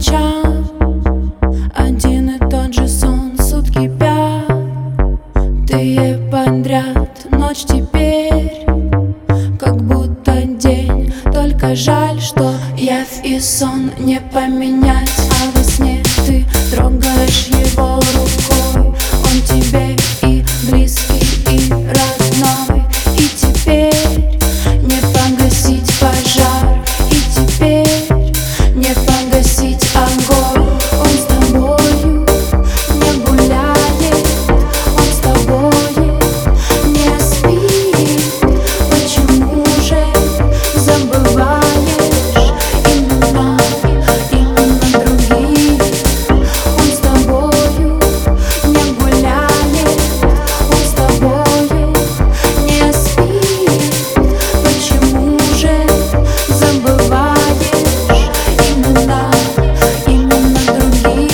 ночам один и тот же сон, сутки пять ты подряд. Ночь теперь как будто день, только жаль, что явь и сон не поменять. А во сне ты трогаешь его рукой, он тебе и близкий, и родной. И теперь не погасить пожар, и теперь не погасить огонь. Он с тобою не гуляет, он с тобой не спит. Почему же забываешь имена других? Он с тобою не гуляет, он с тобой не спит. Почему же забываешь имена других?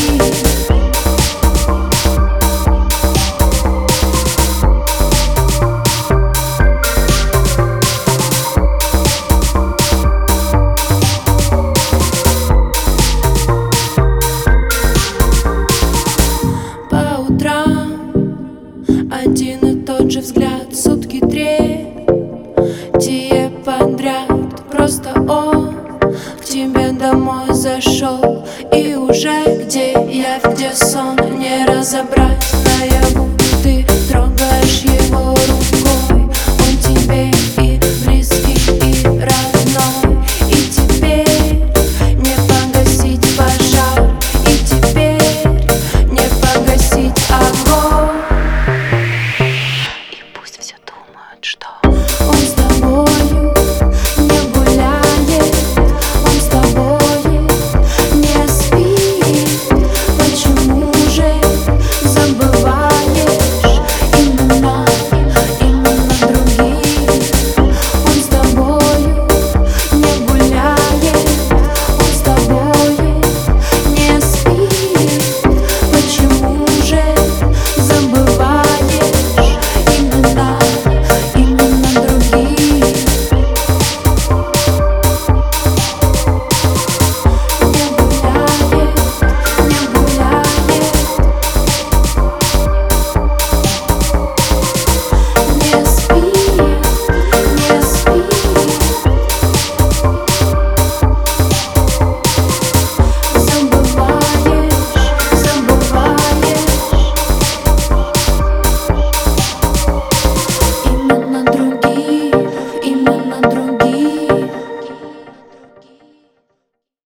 По утрам один и тот же взгляд, сутки третьи подряд. Просто он к тебе домой зашел, и уже где явь, где сон не разобрать. Наяву ты трогаешь его рукой, он тебе